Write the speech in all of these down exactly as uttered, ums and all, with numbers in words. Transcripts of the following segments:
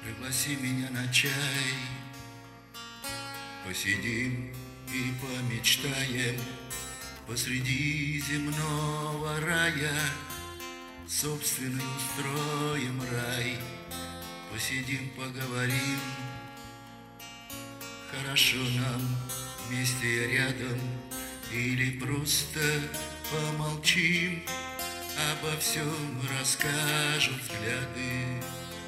Пригласи меня на чай, посидим и помечтаем посреди земного рая. Собственный устроим рай, посидим, поговорим. Хорошо нам вместе и рядом, или просто помолчим, обо всем расскажут взгляды.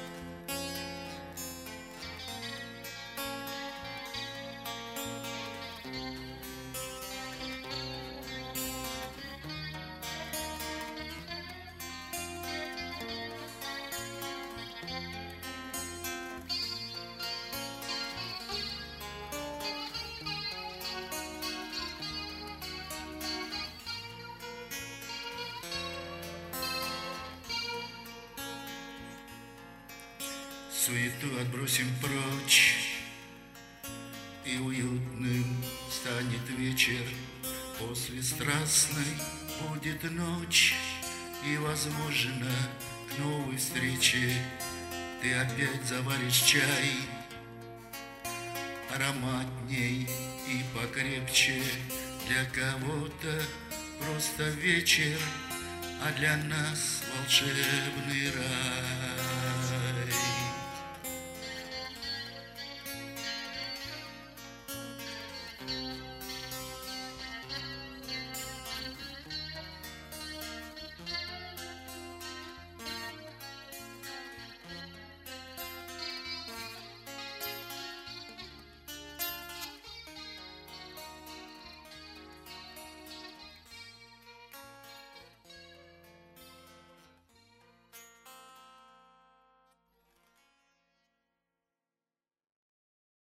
Суету отбросим прочь, и уютным станет вечер. После страстной будет ночь, и, возможно, к новой встрече ты опять заваришь чай, ароматней и покрепче. Для кого-то просто вечер, а для нас волшебный рай.